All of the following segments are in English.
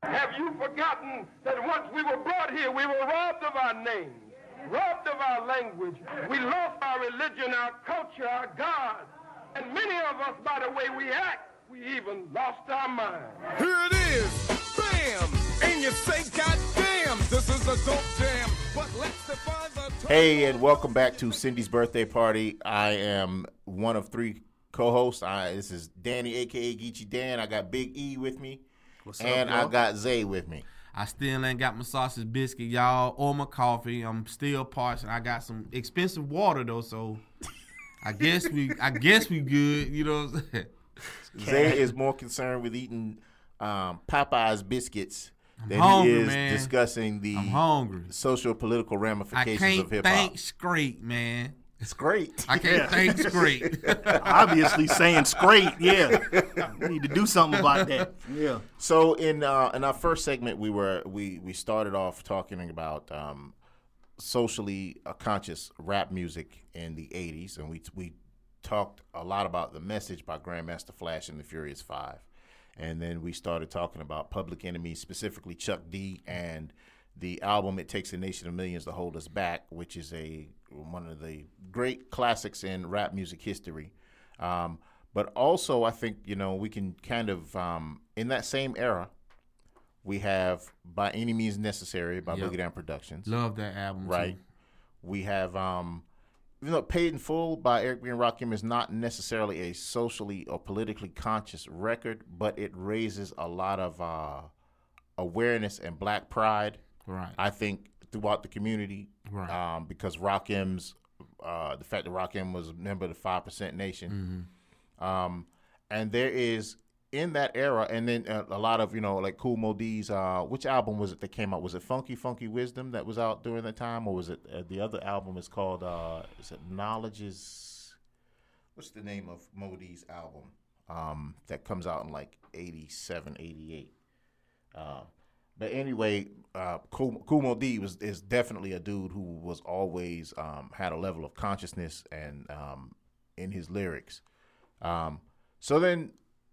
Have you forgotten that once we were brought here, we were robbed of our names, robbed of our language. We lost our religion, our culture, our God. And many of us, by the way we act, we even lost our mind. Here it is, bam! And you say, God damn, this is a dope jam. But let's define the... Hey, and welcome back to Cindy's Birthday Party. I am one of three co-hosts. This is Danny, a.k.a. Geechee Dan. I got Big E with me. What's up, and bro? I got Zay with me. I still ain't got my sausage biscuit, y'all, or my coffee. I'm still parched, and I got some expensive water though, so I guess we good. You know what I'm saying? Zay is more concerned with eating Popeye's biscuits than hungry, he is man. discussing the I'm hungry. social political I ramifications can't of hip hop. think straight, man. It's great. I can't think straight. Obviously saying straight, yeah. We need to do something about that. Yeah. So in our first segment, we started off talking about socially conscious rap music in the 80s, and we talked a lot about The Message by Grandmaster Flash and the Furious Five, and then we started talking about Public Enemy, specifically Chuck D, and the album It Takes a Nation of Millions to Hold Us Back, which is one of the great classics in rap music history. But also, I think, we can kind of, in that same era, we have By Any Means Necessary by Boogie Down Productions. Love that album, right? too. We have, even though Paid in Full by Eric B. and Rakim is not necessarily a socially or politically conscious record, but it raises a lot of awareness and black pride. Right. I think throughout the community, Right. Because Rakim's, the fact that Rakim was a member of the 5% Nation, and there is in that era, and then a lot of like Kool Moe Dee's. Which album was it that came out? Was it Funky Wisdom that was out during that time, or was it the other album? Is called is it Knowledge Is? What's the name of Moe Dee's album that comes out in like 87, 88? But anyway, Kool Moe Dee is definitely a dude who was always had a level of consciousness and in his lyrics. So then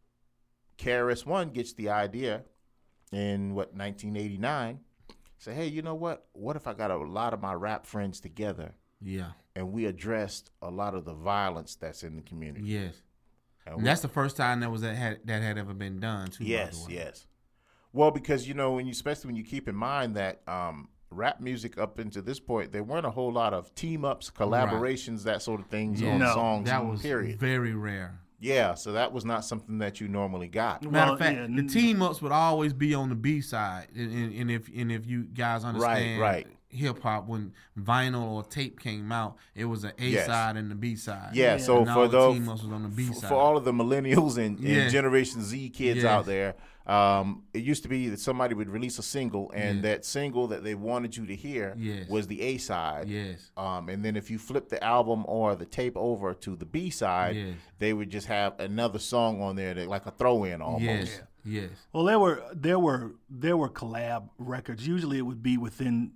KRS-One gets the idea in 1989. Say, hey, you know what? What if I got a lot of my rap friends together? Yeah. And we addressed a lot of the violence that's in the community. Yes. And that's the first time that had ever been done, too. Yes, yes. Well, because, especially when you keep in mind that rap music up into this point, there weren't a whole lot of team-ups, collaborations, that sort of things on songs, that was period. Very rare. Yeah, so that was not something that you normally got. Matter of fact, the team-ups would always be on the B-side. And if you guys understand hip-hop, when vinyl or tape came out, it was an A-side and the B-side. Yeah, so and for the team-ups was on the B-side. For all of the millennials and Generation Z kids out there, it used to be that somebody would release a single, and that single that they wanted you to hear was the A side. Yes. And then if you flip the album or the tape over to the B side, they would just have another song on there, like a throw-in almost. Yes. Well, there were collab records. Usually, it would be within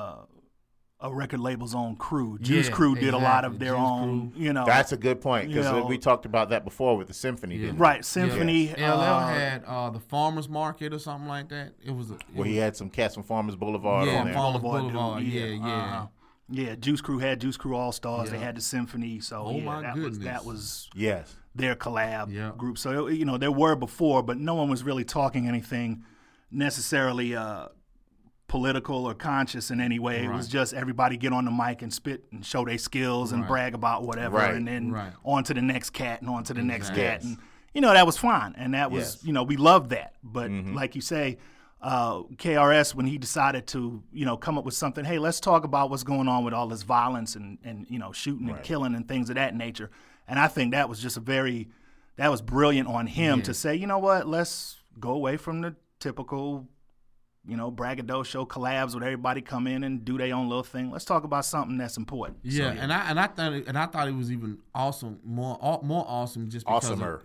a record label's own crew. Juice Crew did a lot of their own. That's a good point, because we talked about that before with the Symphony. Didn't we? Right, Symphony. LL had the Farmers Market or something like that. He had some cats from Farmers Boulevard on there. Farmers Boulevard. Yeah. Juice Crew had Juice Crew All Stars. Yeah. They had the Symphony. So my goodness, that was yes their collab group. So there were before, but no one was really talking anything necessarily political or conscious in any way. It was just everybody get on the mic and spit and show their skills and brag about whatever, and then on to the next cat and on to the next cat. And that was fine, and that was we loved that. But like you say, KRS, when he decided to come up with something, hey, let's talk about what's going on with all this violence and shooting and killing and things of that nature. And I think that was just that was brilliant on him to say, you know what, let's go away from the typical braggadocio collabs with everybody come in and do their own little thing. Let's talk about something that's important. Yeah, so, I thought it was even awesome, more awesome, just because awesomer.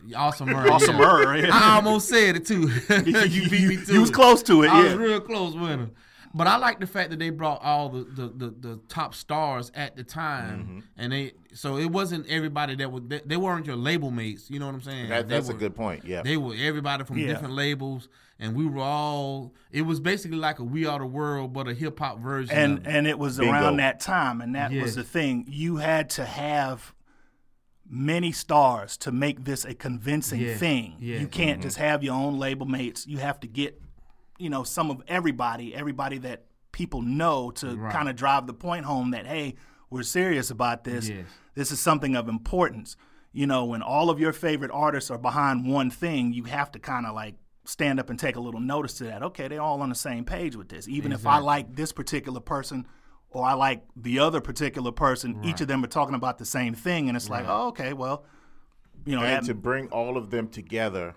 Awesomer. I almost said it too. You beat me too. You was close to it. I was real close with him. But I like the fact that they brought all the top stars at the time, and it wasn't everybody they weren't your label mates. You know what I'm saying? That's a good point. Yeah, they were everybody from different labels, and we were all. It was basically like a We Are the World, but a hip hop version. And it was around that time, and that was the thing. You had to have many stars to make this a convincing thing. Yeah. You can't just have your own label mates. You have to get, some of everybody that people know to kind of drive the point home that, hey, we're serious about this. Yes. This is something of importance. When all of your favorite artists are behind one thing, you have to kind of like stand up and take a little notice to that. Okay, they're all on the same page with this. Even if I like this particular person or I like the other particular person, each of them are talking about the same thing, and it's like, oh, okay, well, and to bring all of them together,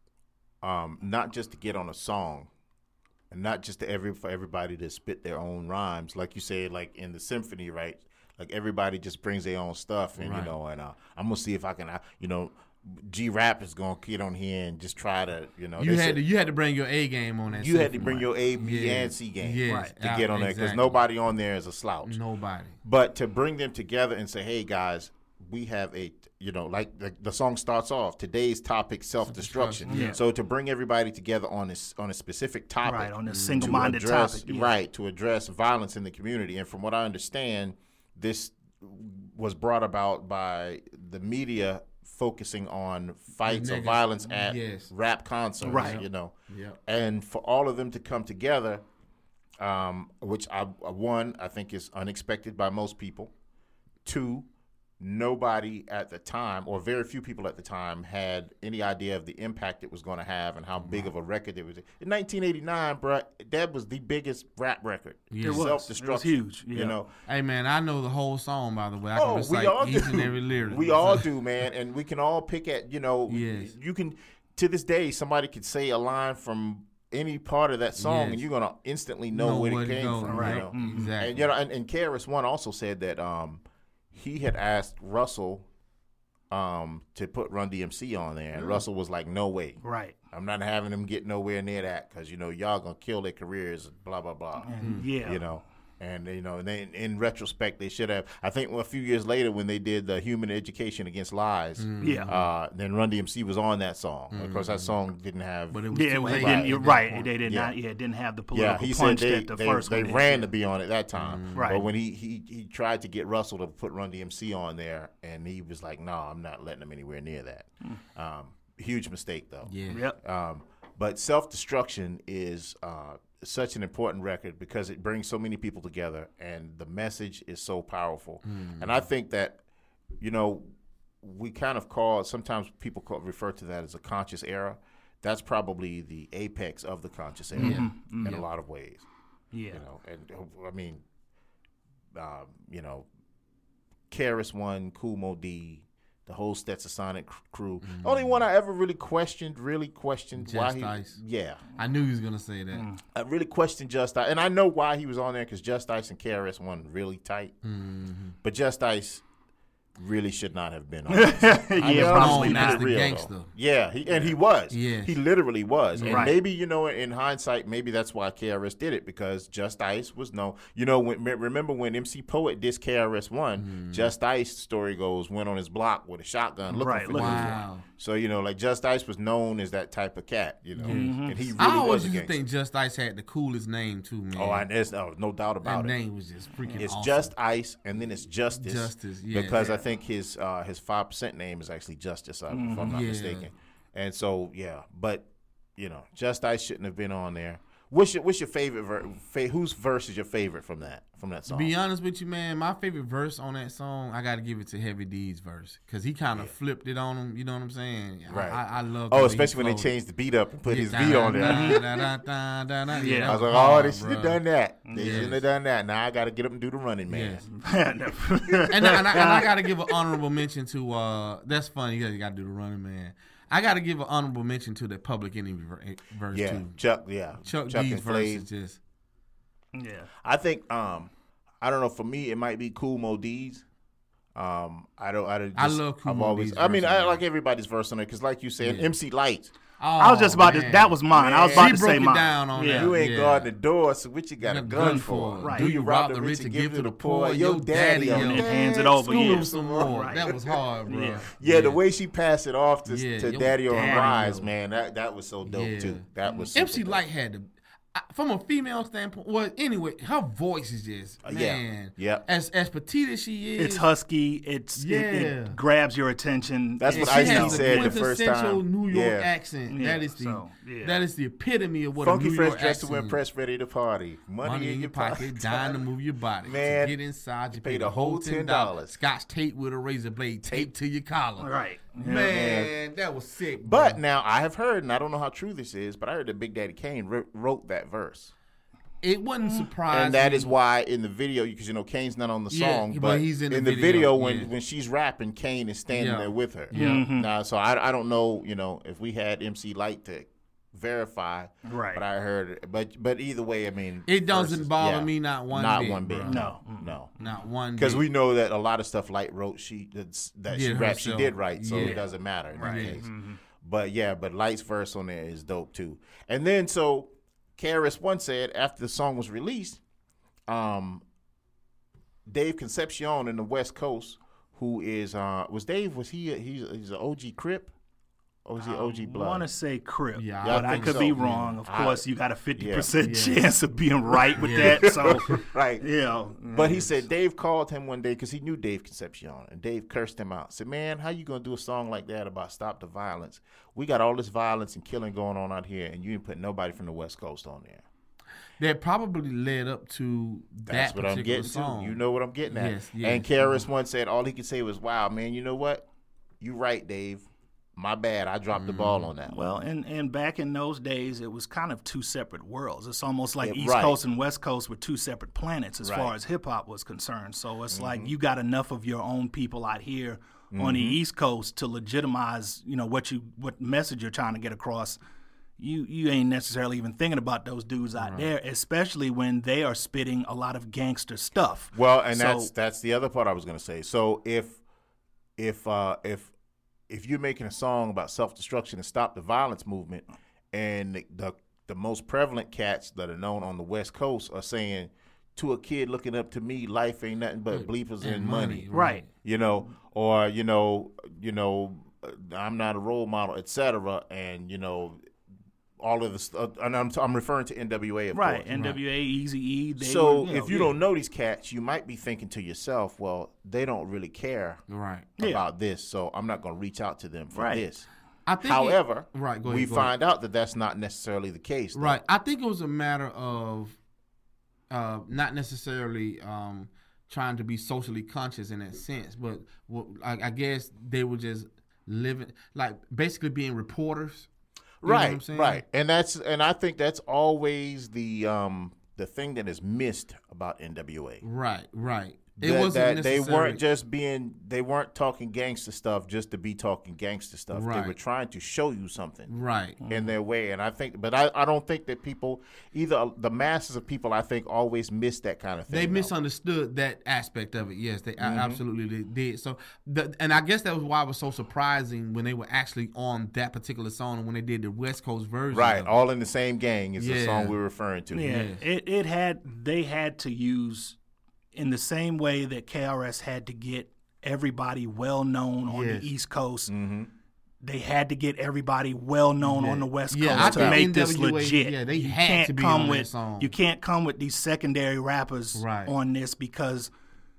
not just to get on a song, and not just for everybody to spit their own rhymes, like you said, like in the symphony, right? Like everybody just brings their own stuff, and and I'm gonna see if I can, G-Rap is gonna get on here and just try to, You had to bring your A game on that. You had to bring your A, B, and C game to get on there, because nobody on there is a slouch. Nobody. But to bring them together and say, hey guys, we have like the song starts off, today's topic, self-destruction. Yeah. So to bring everybody together on a specific topic, right, on a single-minded topic, right, to address violence in the community. And from what I understand, this was brought about by the media focusing on fights or violence at rap concerts, right? And for all of them to come together, which I think is unexpected by most people. 2, nobody at the time, or very few people at the time, had any idea of the impact it was going to have and how big of a record it was. In 1989, bro, that was the biggest rap record. It was. Self-destruction. It was huge. Hey, man, I know the whole song, by the way. I can recite each and every lyric. We all do, man, and we can all pick at, you can, to this day, somebody could say a line from any part of that song, and you're going to instantly know where it came from. Right, exactly. And KRS-One also said that he had asked Russell to put Run DMC on there, and Russell was like, no way. Right. I'm not having them get nowhere near that, because, y'all going to kill their careers, blah, blah, blah. And, in retrospect, they should have. I think a few years later when they did the Human Education Against Lies, then Run DMC was on that song. Of course, that song didn't have. But it was you're right. They did not. Yeah, it didn't have the political punch that the first one did. They ran to be on it that time. Right. But when he tried to get Russell to put Run DMC on there, and he was like, no, I'm not letting him anywhere near that. Huge mistake, though. Yeah. Yep. But Self-Destruction is such an important record because it brings so many people together, and the message is so powerful. And I think that, we kind of sometimes people refer to that as a conscious era. That's probably the apex of the conscious era in a lot of ways. Yeah. And I mean, KRS-One, Kool Moe Dee, the whole Stetsasonic crew. The only one I ever really questioned Just Ice. Yeah. I knew he was going to say that. I really questioned Just Ice. And I know why he was on there, because Just Ice and KRS-One really tight. But Just Ice really should not have been on this. Probably not. The gangster. Yeah, he was. Yes. He literally was. And right. maybe, in hindsight, maybe that's why KRS did it, because Just Ice was known. Remember when MC Poet dissed KRS-One, Just Ice, story goes, went on his block with a shotgun looking for him. Wow. So, like Just Ice was known as that type of cat, And he really I always was a used to gangster. think Just Ice had the coolest name, too, man. Oh, and there's no doubt about that it. That name was just freaking It's awesome. Just Ice, and then it's Justice. Justice, yeah. Because I think his 5% name is actually Justice, if I'm not mistaken. And so, but, Just Ice shouldn't have been on there. What's your favorite whose verse is your favorite from that song? To be honest with you, man, my favorite verse on that song, I got to give it to Heavy D's verse, because he kind of flipped it on him. You know what I'm saying? Right. I love. Oh, especially when they changed the beat up and put his beat on there. Yeah, I was like, they should have done that. They shouldn't have done that. Now I got to get up and do the Running Man. Yes. and I got to give an honorable mention to. That's funny. You got to do the Running Man. I got to give an honorable mention to the Public Enemy verse too. Chuck D's verse is just. Yeah. I think I don't know. For me, it might be Kool Moe Dee's. I love Kool Moe Dee's. I like everybody's verse on it, because, like you said, MC Light. I was just about to. That was mine. I was about to say mine. Down on that. You ain't guarding the door, so what you got a gun for? Right. Do you rob the rich and give to the poor? Your daddy on it. Hands it over. School some more. Right. That was hard, bro. Yeah, the way she passed it off to Daddy on the Rise, man, that was so dope too. That was MC Lyte had to. From a female standpoint, well, anyway, her voice is just man. Yeah. As petite as she is, it's husky. It grabs your attention. That's what Ice-T said the first time. Quintessential New York accent. That is the epitome of what a New York accent. Funky fresh dressed to impress, ready to party. Money in your pocket, dying to move your body. Man, to get inside, you pay the whole $10. Scotch tape with a razor blade taped to your collar. Right. Man, that was sick. But now I have heard, and I don't know how true this is, but I heard that Big Daddy Kane wrote that verse. It wasn't surprising. And that is why in the video, because Kane's not on the song, but he's in the video when she's rapping, Kane is standing there with her. Yeah. Mm-hmm. Now, so I don't know, if we had MC Lyte to verify, right? But I heard it. But either way, I mean, it doesn't bother me not one bit. No, not one. Because we know that a lot of stuff Lyte wrote, she did write, so it doesn't matter in that case. Mm-hmm. But Light's verse on there is dope too. And then so KRS-One said after the song was released, Dave Concepcion in the West Coast, who is he's an OG Crip? Or is he OG Blood? I want to say Crip, yeah, but I could be wrong. Of course, you got a 50% chance of being right with that. So, right. Yeah. But he said Dave called him one day because he knew Dave Concepcion, and Dave cursed him out. Said, "Man, how you gonna do a song like that about stop the violence? We got all this violence and killing going on out here, and you didn't put nobody from the West Coast on there." That probably led up to That's what I'm getting song. to. You know what I'm getting at. Yes. And KRS-One said all he could say was, "Wow, man, you know what? You right, Dave. My bad. I dropped the ball on that." Well, and back in those days, it was kind of two separate worlds. It's almost like East Coast and West Coast were two separate planets as far as hip hop was concerned. So it's like you got enough of your own people out here on the East Coast to legitimize, what message you're trying to get across. You ain't necessarily even thinking about those dudes out there, especially when they are spitting a lot of gangster stuff. Well, and that's the other part I was going to say. So if you're making a song about self-destruction and stop the violence movement, and the most prevalent cats that are known on the West Coast are saying, to a kid looking up to me, life ain't nothing but bleepers and money. Right. Or, I'm not a role model, et cetera, and, all of this, and I'm referring to NWA, of course. Right, NWA, Eazy-E. So if you don't know these cats, you might be thinking to yourself, well, they don't really care about this, so I'm not going to reach out to them for this. However, we find out that that's not necessarily the case. Though. Right. I think it was a matter of not necessarily trying to be socially conscious in that sense, but I guess they were just living, like basically being reporters. Right. And I think that's always the thing that is missed about NWA. Right. It wasn't necessary. They weren't talking gangster stuff just to be talking gangster stuff. Right. They were trying to show you something. Right. In their way. And I don't think that people, either the masses of people, I think always miss that kind of thing. They misunderstood that aspect of it. Yes, they absolutely did. So, and I guess that was why it was so surprising when they were actually on that particular song and when they did the West Coast version. Right. All in the same gang is the song we're referring to. Yeah. They had to use, in the same way that KRS had to get everybody well known on the East Coast, they had to get everybody well known on the West Coast to make this legit. Yeah, they had to be on that song. You can't come with these secondary rappers on this because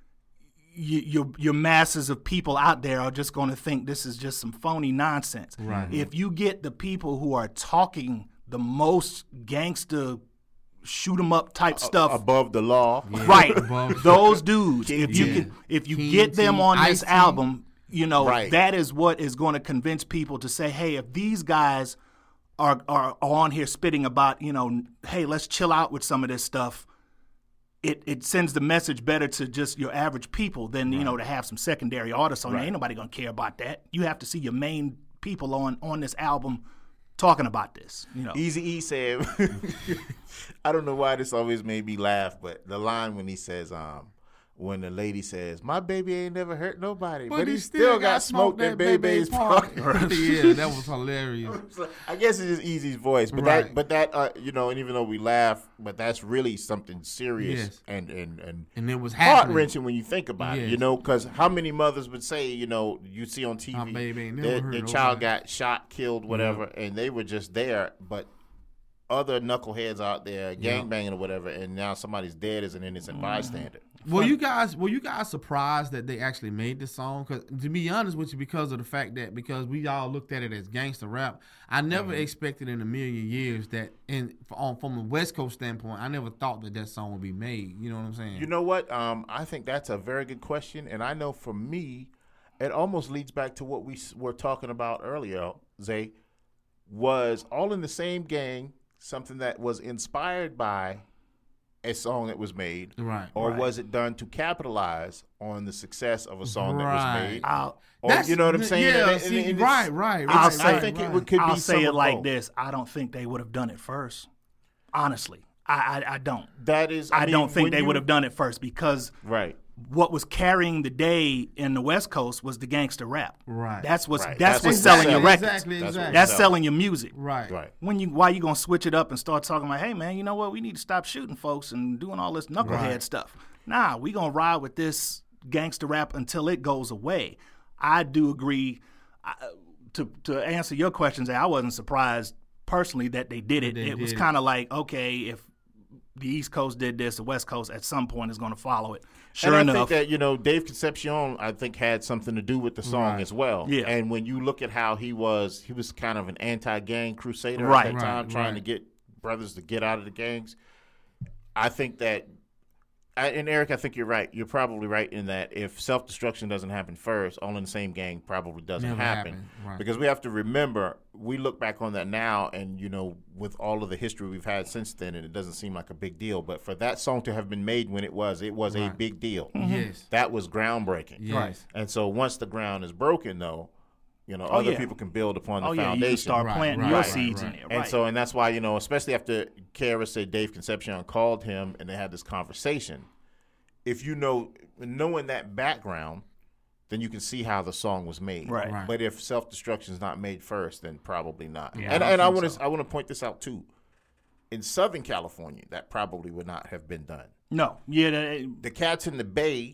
your masses of people out there are just going to think this is just some phony nonsense. Right. If you get the people who are talking the most gangster shoot 'em up type stuff above the law, right? Those dudes. If you get them on this album, that is what is going to convince people to say, hey, if these guys are on here spitting about, hey, let's chill out with some of this stuff. It sends the message better to just your average people than to have some secondary artists on there. Ain't nobody gonna care about that. You have to see your main people on this album talking about this. Eazy-E said, I don't know why this always made me laugh, but the line when he says, when the lady says, "My baby ain't never hurt nobody, But he still got smoked at Bebe's party." Yeah, that was hilarious. So, I guess it's just Easy's voice, but Right. that you know, and even though we laugh, but that's really something serious Yes. and And it was heart happening. wrenching when you think about it, Yes. you know, because how many mothers would say, you know, you see on TV, My baby ain't never their hurt child nobody. got shot, killed, whatever, and they were just there, but other knuckleheads out there gangbanging or whatever, and now somebody's dead as an innocent bystander. Were you guys surprised that they actually made this song? Because to be honest with you, because we all looked at it as gangster rap, I never expected in a million years that from a West Coast standpoint, I never thought that song would be made. You know what I'm saying? You know what? I think that's a very good question, and I know for me, it almost leads back to what we were talking about earlier, Zay, was All in the Same Gang something that was inspired by a song that was made, Right. or Right. was it done to capitalize on the success of a song that was Right. made? I'll You know what I'm saying? Yeah, And see, it's- right. I say- think right. it could I'll be say some it of like both. this. I don't think they would have done it first. Honestly, I don't. That is, I mean, don't think when they you- would have done it first because Right. what was carrying the day in the West Coast was the gangster rap. Right. That's what's Right. that's That's what's exactly- selling your records. Exactly. That's what- That's So- selling your music. Right. Right. Why you gonna switch it up and start talking about, hey man, you know what? We need to stop shooting folks and doing all this knucklehead Right. stuff. Nah, we gonna ride with this gangster rap until it goes away. I do agree. To answer your questions, I wasn't surprised personally that they did it. They It was did it. kind of like, okay, if the East Coast did this, the West Coast at some point is going to follow it. Sure and I enough, think that, you know, Dave Concepcion, I think, had something to do with the song Right. as well. Yeah. And when you look at how he was kind of an anti-gang crusader Right. at that time, Right, trying right. to get brothers to get out of the gangs. I think that, and Eric, I think you're right. You're probably right in that if self-destruction doesn't happen first, All in the Same Gang probably doesn't Never happen. happened, right. Because we have to remember, we look back on that now, and, you know, with all of the history we've had since then, and it doesn't seem like a big deal. But for that song to have been made when it was a Right. big deal. Yes. That was groundbreaking. Yes. And so once the ground is broken, though, you know, other yeah. people can build upon the oh yeah, you foundation. can start Right, planting right, your right, seeds right. in there. And Right. so, and that's why, you know, especially after Kara said Dave Concepcion called him and they had this conversation, if you knowing that background, then you can see how the song was made. Right. Right. But if self-destruction is not made first, then probably not. Yeah, and I and I think want to so. I want to point this out too. In Southern California, that probably would not have been done. no, yeah, The cats in the Bay,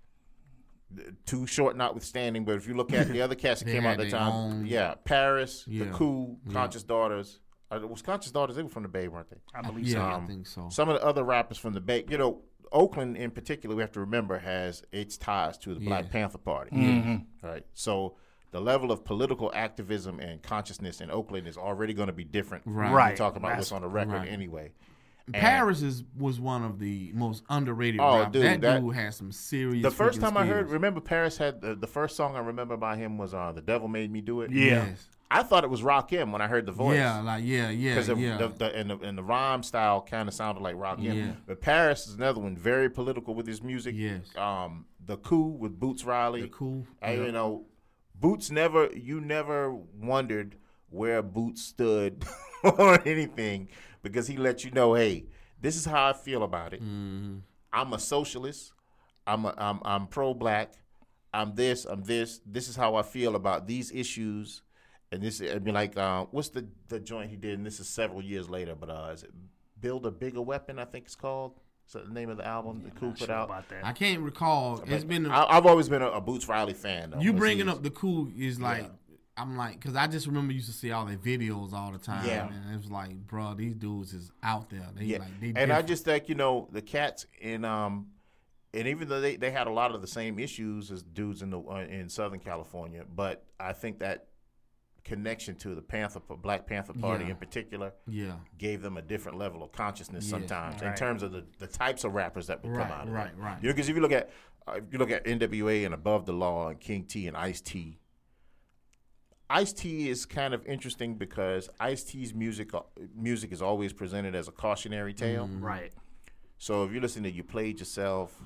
too short notwithstanding, but if you look at the other cats that They came out had at the their time, own- yeah, Paris, Yeah. The Coup, Conscious Daughters. Was Conscious Daughters, they were from the Bay, weren't they? I believe Yeah, so. I think so. Some of the other rappers from the Bay, you know, Oakland in particular, we have to remember, has its ties to the Black Yeah. Panther Party. Mm-hmm. Right? So the level of political activism and consciousness in Oakland is already going to be different. Right. When we Right. talk about That's- what's on the record right. anyway. Paris was one of the most underrated Oh, rappers. dude, that dude had some serious. The first freaking time I heard, skills. remember Paris had, the first song I remember by him was The Devil Made Me Do It. Yeah. Yes. I thought it was Rakim when I heard the voice. Yeah, Because yeah. the rhyme style kind of sounded like Rakim. Yeah. But Paris is another one, very political with his music. Yes. The Coup with Boots Riley. The Coup, And, yeah. you know, Boots you never wondered where Boots stood on anything because he let you know, hey, this is how I feel about it. Mm-hmm. I'm a socialist. I'm pro-black. I'm this. This is how I feel about these issues. And this, I mean, like, what's the joint he did? And this is several years later, but is it Build a Bigger Weapon? I think it's called. Is that the name of the album the Coup Not put sure out? about that. I can't recall. It's been I've always been a Boots Riley fan. Though, you 'cause bringing he's- up the Coup is like. I'm like, because I just remember used to see all their videos all the time. Yeah. And it was like, bro, these dudes is out there. They Yeah, like, they and I different. just think, you know, the cats and even though they had a lot of the same issues as dudes in Southern California, but I think that connection to the Black Panther Party Yeah. in particular Yeah. gave them a different level of consciousness Yeah. sometimes in Right. terms of the types of rappers that would come Right, out of right, it. right. You know, because if you look at NWA and Above the Law and King T and Ice-T, Ice-T is kind of interesting because Ice-T's music is always presented as a cautionary tale. Right. So if you listen to You Played Yourself,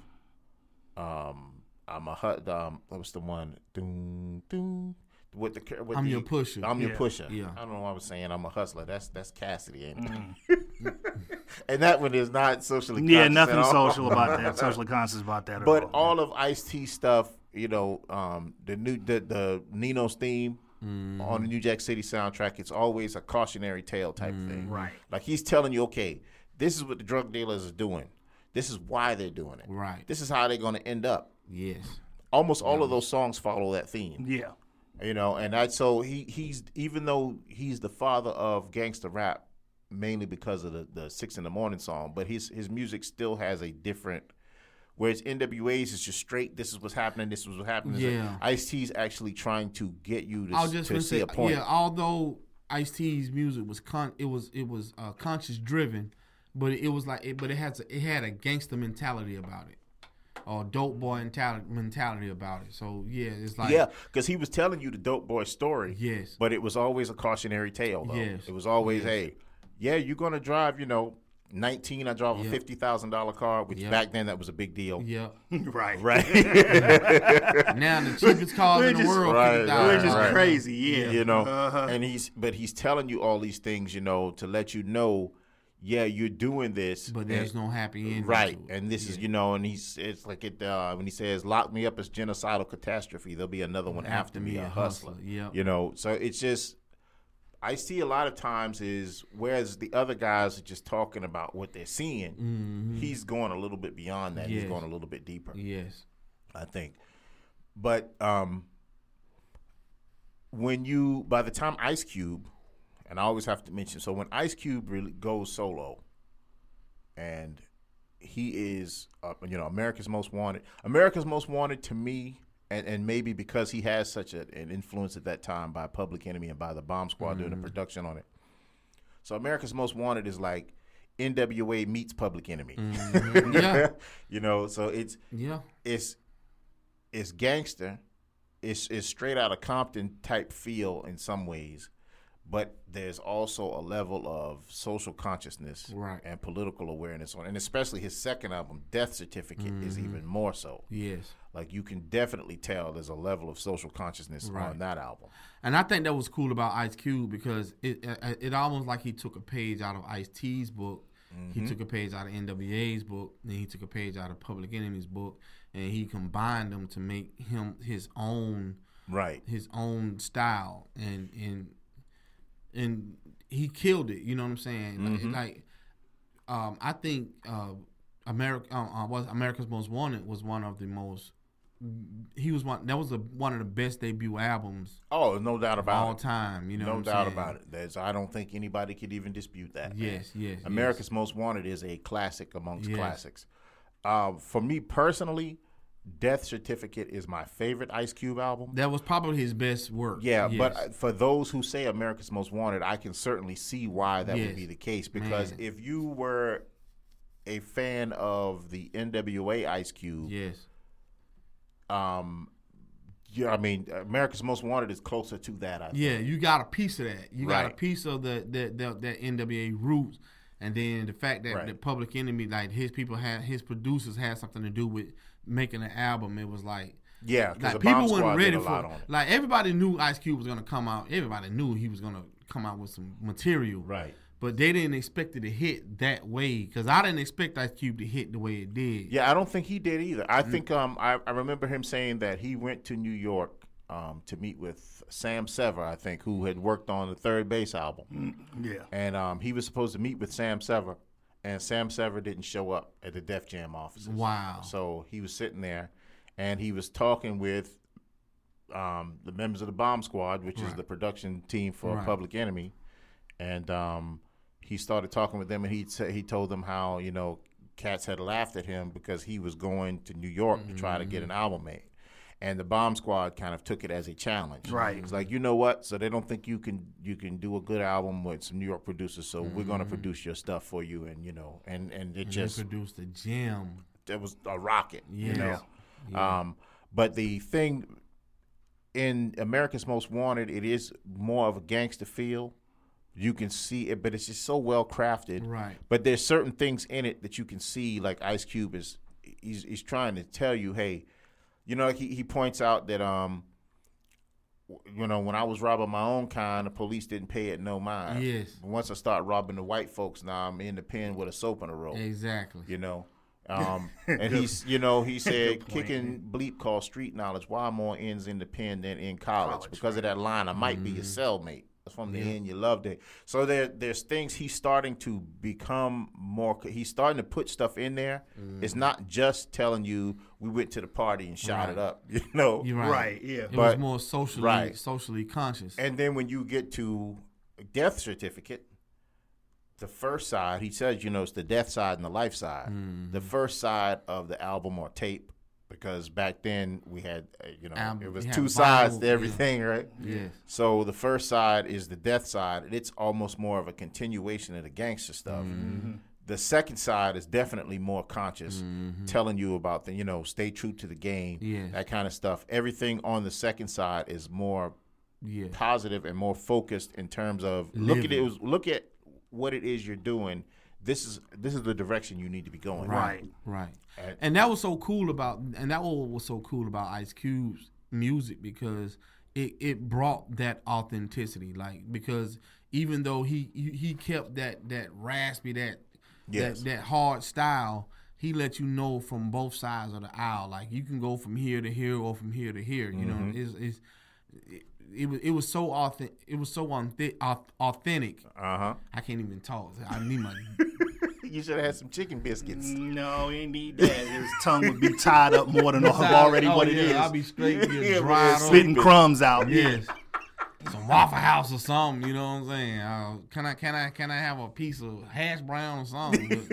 I'm a what was the one? Doom, doom, with I'm Your Pusher. I'm your Yeah. pusher. Yeah. I don't know what I was saying. I'm a hustler. That's Cassidy, ain't it? And that one is not socially conscious. Yeah, nothing at all. social about that. Socially conscious about that. But at all. all of Ice-T stuff, you know, the Nino's theme on the New Jack City soundtrack, it's always a cautionary tale type thing. Right. Like he's telling you, okay, this is what the drug dealers are doing. This is why they're doing it. Right. This is how they're going to end up. Yes. Almost all of those songs follow that theme. Yeah. You know, and so he's even though he's the father of gangster rap, mainly because of the 6 in the Morning song, but his music still has a different. Whereas NWA's is just straight. This is what's happening. This is what's happening. Yeah. Ice-T's actually trying to get you I was just to gonna see say, a point. yeah. Although Ice-T's music was conscious driven, but it was like but it had a gangster mentality about it. Or dope boy mentality about it. So yeah, it's like because he was telling you the dope boy story. Yes. But it was always a cautionary tale, though. Yes. It was always, hey, yeah, you're gonna drive, 19. I drive a $50,000 car, which back then that was a big deal. yeah. Right. Right. Now the cheapest cars in the world, right, $50,000. Which is right. crazy, yeah. And he's telling you all these things, to let you know, yeah, you're doing this, But there's no happy ending. right. to it. And this is, and it's like when he says, "Lock me up as genocidal catastrophe," there'll be another one after me, a hustler. Yep. So it's just. I see a lot of times is whereas the other guys are just talking about what they're seeing, he's going a little bit beyond that. Yes. He's going a little bit deeper, Yes. I think. But by the time Ice Cube, and I always have to mention, so when Ice Cube really goes solo, and he is, America's Most Wanted. America's Most Wanted to me. And maybe because he has such an influence at that time by Public Enemy and by the Bomb Squad doing the production on it. So America's Most Wanted is like NWA meets Public Enemy. Yeah. So it's gangster. It's straight out of Compton type feel in some ways. But there's also a level of social consciousness and political awareness on it. And especially his second album, Death Certificate, is even more so. Yes. Like you can definitely tell there's a level of social consciousness on that album. And I think that was cool about Ice Cube because it almost like he took a page out of Ice-T's book. He took a page out of NWA's book. Then he took a page out of Public Enemy's book. And he combined them to make him his own style. And he killed it. You know what I'm saying? I think America's Most Wanted was one of the most. That was one of the best debut albums. Oh, no doubt about all it. time. No doubt about it. I don't think anybody could even dispute that. Yes, yes. America's Most Wanted is a classic amongst classics. For me personally, Death Certificate is my favorite Ice Cube album. That was probably his best work. Yeah, but for those who say America's Most Wanted, I can certainly see why that would be the case. Because if you were a fan of the NWA Ice Cube, America's Most Wanted is closer to that. I think. You got a piece of that. You got a piece of that NWA roots, and then the fact that the Public Enemy, like his producers had something to do with making an album. It was like because people weren't ready for it. Like everybody knew Ice Cube was gonna come out. Everybody knew he was gonna come out with some material. Right. But they didn't expect it to hit that way because I didn't expect Ice Cube to hit the way it did. Yeah, I don't think he did either. I think I remember him saying that he went to New York to meet with Sam Sever, I think, who had worked on the Third Base album. Yeah. And he was supposed to meet with Sam Sever, and Sam Sever didn't show up at the Def Jam offices. Wow. So he was sitting there, and he was talking with the members of the Bomb Squad, which is the production team for Public Enemy, and he started talking with them, and he told them how cats had laughed at him because he was going to New York to try to get an album made. And the Bomb Squad kind of took it as a challenge. Right. It's like, you know what? So they don't think you can do a good album with some New York producers. So we're going to produce your stuff for you, and they produced a gem. It was a rocket. Yeah. But the thing in America's Most Wanted, it is more of a gangster feel. You can see it, but it's just so well crafted. Right. But there's certain things in it that you can see, like Ice Cube he's trying to tell you, hey. He points out that you know, when I was robbing my own kind, the police didn't pay it no mind. Yes. But once I start robbing the white folks, now I'm in the pen with a soap in a roll. Exactly. You know. And he's, you know, he said, kicking bleep called street knowledge. Why more ends in the pen than in college? Because of that line, I might be your cellmate. That's from the end you loved it. So there's things he's starting to become more. He's starting to put stuff in there. It's not just telling you we went to the party and shot it up. You know, You're right. Yeah. It was more socially conscious. And then when you get to death certificate, the first side, he says, you know, it's the death side and the life side. The first side of the album or tape, because back then we had, you know, it was two sides to everything, right? Yes. So the first side is the death side, and it's almost more of a continuation of the gangster stuff. The second side is definitely more conscious, telling you about the, you know, stay true to the game, that kind of stuff. Everything on the second side is more positive and more focused in terms of look at what it is you're doing. This is the direction you need to be going. Right. And that was so cool about Ice Cube's music, because it brought that authenticity. Like, because even though he kept that raspy, that hard style, he let you know from both sides of the aisle. Like, you can go from here to here or from here to here. You know, it was so authentic. It was so authentic. I can't even talk. I need my. You should have had some chicken biscuits. No, he ain't need that. His tongue would be tied up more than already what it is. I'll be straight dried up. Spitting crumbs out. Yes. Some Waffle House or something. You know what I'm saying? Can I have a piece of hash brown or something?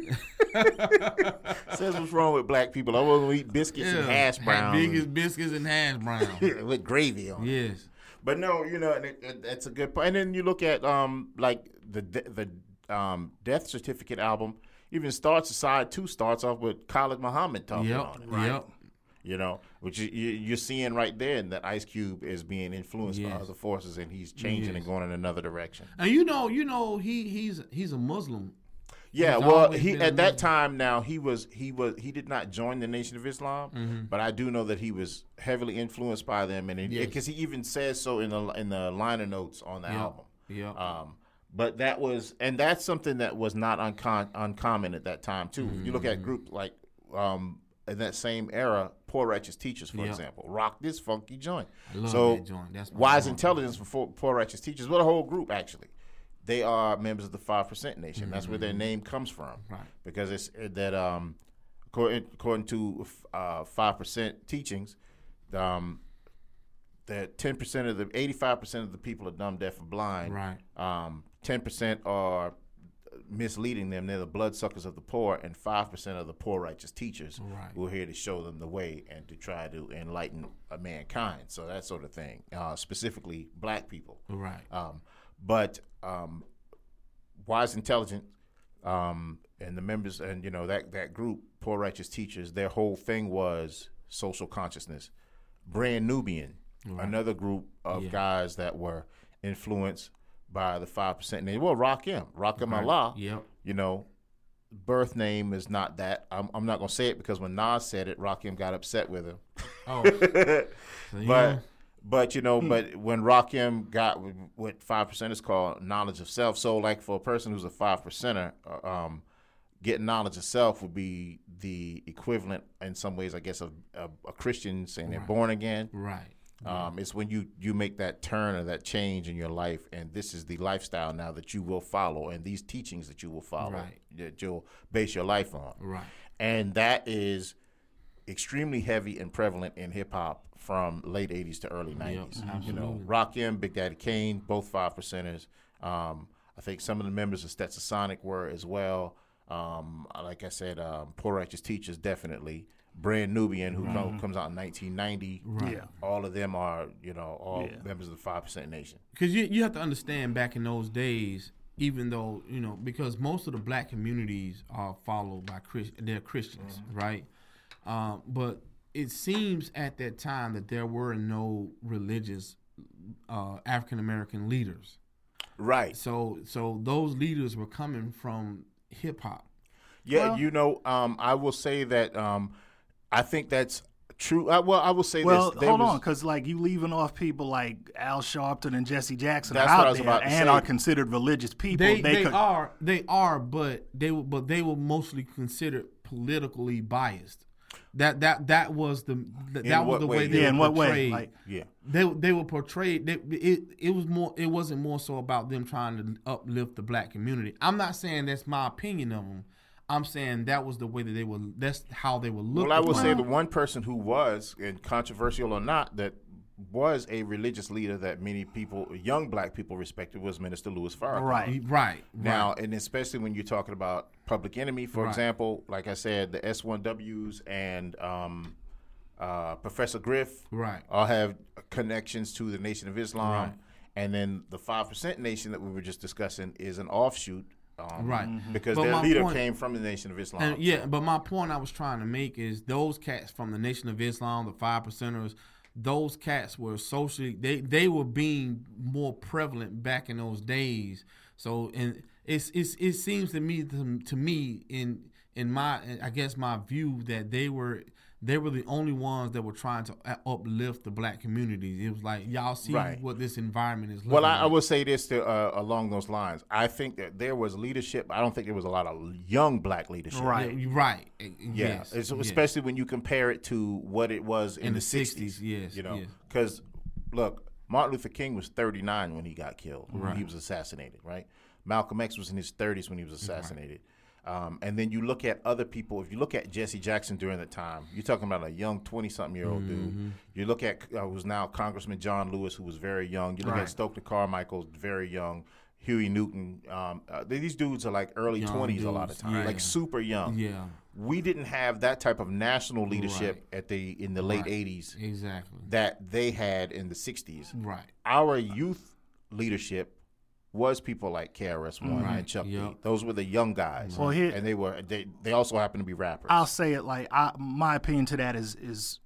Says what's wrong with black people. I want to eat biscuits and hash brown. Biggest biscuits and hash brown with gravy on. Yes. But no, you know, that's a good point. And then you look at like the Death Certificate album. Even side 2 starts off with Khalid Muhammad talking on it. Right? Yep. You know, which you're seeing right there, that Ice Cube is being influenced by other forces, and he's changing and going in another direction. And you know, he's a Muslim. Yeah, well, he at that time now he did not join the Nation of Islam, but I do know that he was heavily influenced by them, and because he even says so in the liner notes on the album. Yeah. But that's something that was not uncommon at that time too. You look at groups like in that same era, Poor Righteous Teachers, for example, rock this funky joint. I love that joint. That's Wise Intelligence for Poor Righteous Teachers. Well, the whole group actually. They are members of the 5% Nation. That's where their name comes from. Right. Because it's that according to 5% teachings, that 10% of 85% of the people are dumb, deaf, and blind. Right. 10% are misleading them. They're the bloodsuckers of the poor, and 5% of the poor righteous teachers who are here to show them the way and to try to enlighten mankind. So that sort of thing, specifically black people. Right. But Wise Intelligent and the members, and you know that group, Poor Righteous Teachers, their whole thing was social consciousness. Brand Nubian, another group of guys that were influenced by the 5% name. Well, Rakim Allah. Yep. You know, birth name is not that. I'm not gonna say it because when Nas said it, Rakim got upset with him. Oh, so, But you know, but when Rakim got what 5% is called knowledge of self, so like for a person who's a 5%er, getting knowledge of self would be the equivalent in some ways, I guess, of a Christian saying they're born again. Right. It's when you make that turn or that change in your life, and this is the lifestyle now that you will follow, and these teachings that you will follow, that you'll base your life on. Right. And that is extremely heavy and prevalent in hip hop from late 80s to early 90s. Yep, you know, Rakim, Big Daddy Kane, both 5%ers. I think some of the members of Stetsasonic were as well. Like I said, Poor Righteous Teachers definitely. Brand Nubian, who comes out in 1990. Right. Yeah. All of them are, you know, all members of the 5% Nation. Because you have to understand, back in those days, even though, you know, because most of the black communities are followed by they're Christians, right? But it seems at that time that there were no religious African American leaders. Right. So those leaders were coming from hip hop. Yeah, you know, I will say that I think that's True. Well, I will say Well, this. hold on, because like you leaving off people like Al Sharpton and Jesse Jackson That's what I out was there about to and say. are considered religious people. They could, are, but they were mostly considered politically biased. That was the way they in were what way? portrayed. Like, yeah. They were portrayed. It wasn't more so about them trying to uplift the black community. I'm not saying that's my opinion of them. I'm saying that was the way that they were. That's how they were looking. Well, I will say the one person who was, and controversial or not, that was a religious leader that many people, young black people, respected was Minister Louis Farrakhan. Right. Now, and especially when you're talking about Public Enemy, for Right. example, like I said, the S1Ws and Professor Griff Right. all have connections to the Nation of Islam. Right. And then the 5% Nation that we were just discussing is an offshoot. Right. Because But their my leader point- came from the Nation of Islam. And yeah, but my point I was trying to make is those cats from the Nation of Islam, the 5%ers, those cats were socially they were being more prevalent back in those days. So and it seems to me in my I guess my view that they were the only ones that were trying to uplift the black communities. It was like y'all see Right. what this environment is. Well, I like. will say this along those lines. I think that there was leadership. I don't think there was a lot of young black leadership. Right. Yeah, right. Yeah, Yes. especially when you compare it to what it was in the 60s. yes, You know, yes. because look, Martin Luther King was 39 when he got killed. When he was assassinated, right? Malcolm X was in his 30s when he was assassinated. And then you look at other people. If you look at Jesse Jackson during that time, you're talking about a young 20-something-year-old dude. You look at who's now Congressman John Lewis, who was very young. You look at Stokely Carmichael, very young. Huey Newton. These dudes are like early Young 20s a lot of dudes, times, yeah. like super young. Yeah. We didn't have that type of national leadership in the late 80s Exactly. that they had in the 60s. Right. Our youth leadership was people like KRS-One Right. and Chuck D. Yep. Those were the young guys. Well, here- and they also happen to be rappers. I'll say it like my opinion to that is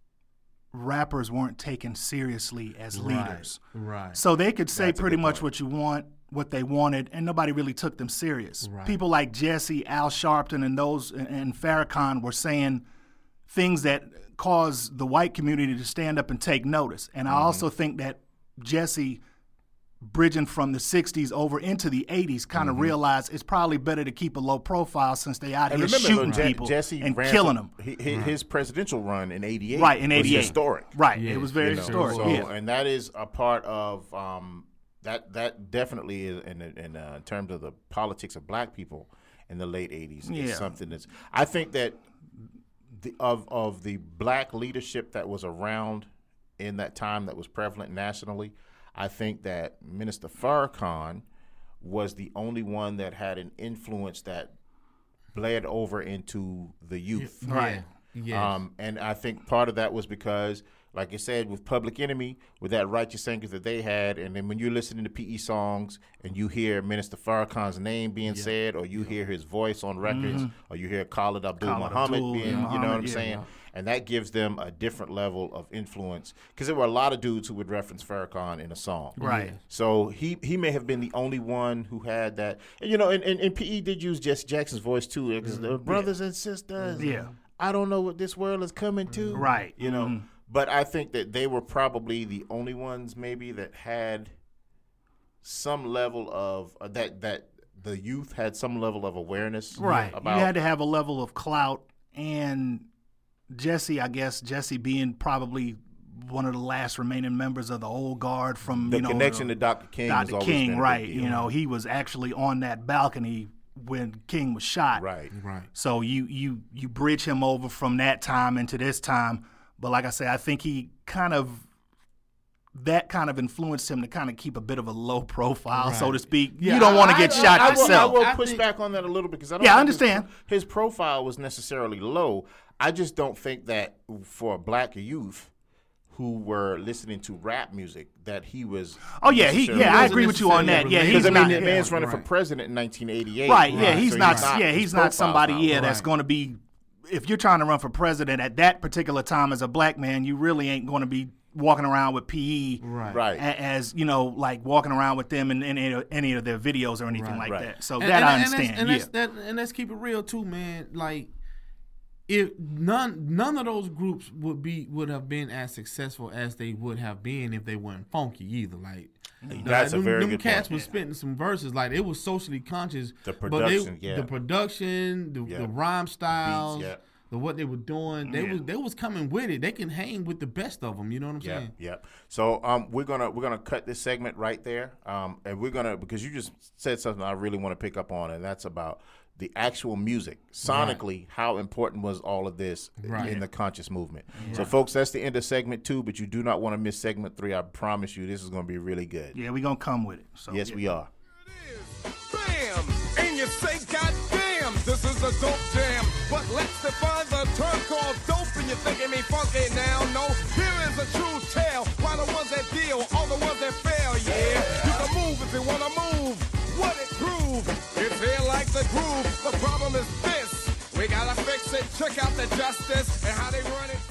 rappers weren't taken seriously as leaders. Right. So they could say That's a pretty good much point. what they wanted, and nobody really took them serious. Right. People like Jesse, Al Sharpton, and Farrakhan were saying things that caused the white community to stand up and take notice. And I also think that Jesse, bridging from the 60s over into the 80s, kind of realized it's probably better to keep a low profile since they out and here remember, shooting look, people Jesse and ran killing for- them. His presidential run in '88, Right, in was 88. historic. Right, Yeah, it was very you know, historic. So, yeah. and that is a part of that definitely is in terms of the politics of black people in the late '80s. Yeah. Is something that's. I think that of the black leadership that was around in that time that was prevalent nationally, I think that Minister Farrakhan was the only one that had an influence that bled over into the youth. Right. Yes. And I think part of that was because, like I said, with Public Enemy, with that righteous anger that they had, and then when you're listening to PE songs and you hear Minister Farrakhan's name being said, or you hear his voice on records, or you hear Khalid Abdul Khalid Muhammad Abdul, being, yeah, you know what I'm Muhammad, yeah, saying? yeah. And that gives them a different level of influence, because there were a lot of dudes who would reference Farrakhan in a song. Right. So he may have been the only one who had that. And, you know, and PE did use Jesse Jackson's voice too, because brothers and sisters. Yeah. I don't know what this world is coming to. Right. You know, but I think that they were probably the only ones maybe that had some level of that the youth had some level of awareness. Right. About, You had to have a level of clout, and Jesse being probably one of the last remaining members of the old guard from the connection to Dr. King. has Dr. always King, been a big right? deal. You know, he was actually on that balcony when King was shot. Right. right. So you bridge him over from that time into this time. But like I say, I think that kind of influenced him to kind of keep a bit of a low profile, so to speak. Yeah, you don't want to get shot I yourself. will I push think- back on that a little bit, because I don't Yeah, I think understand. his profile was necessarily low. I just don't think that for black youth who were listening to rap music that he was. Oh yeah, necessarily- I wasn't agree with you on that. Yeah, necessarily he's Because I mean, not. the man's running for right. president in 1988. Right, yeah, he's So not. his He's not profile's somebody. not That's right. going to be. If you're trying to run for president at that particular time as a black man, you really ain't going to be walking around with PE, Right. As you know, like walking around with them in any of their videos or anything like Right. that. So And- that I and understand. And let's keep it real too, man. Like if none of those groups would have been as successful as they would have been if they weren't funky either. Like that's a very them good cats point. was spitting some verses like it was socially conscious. The production, the rhyme styles, Beats, the what they were doing. They was coming with it. They can hang with the best of them. You know what I'm saying? Yep. So we're gonna cut this segment right there, and we're gonna, because you just said something I really want to pick up on, and that's about the actual music, sonically, how important was all of this in the conscious movement. So, folks, that's the end of segment 2, but you do not want to miss segment 3. I promise you this is going to be really good. Yeah, we're going to come with it. So, yes, we are. Bam! And you say, God damn, this is a dope jam. But let's define the term called dope, and you're thinking me funky now. No, here is a true tale. Why the ones that deal, all the ones that fail, yeah. You can move if you want to move. What it prove? It's here like the groove. The problem is this. We gotta fix it. Check out the justice and how they run it.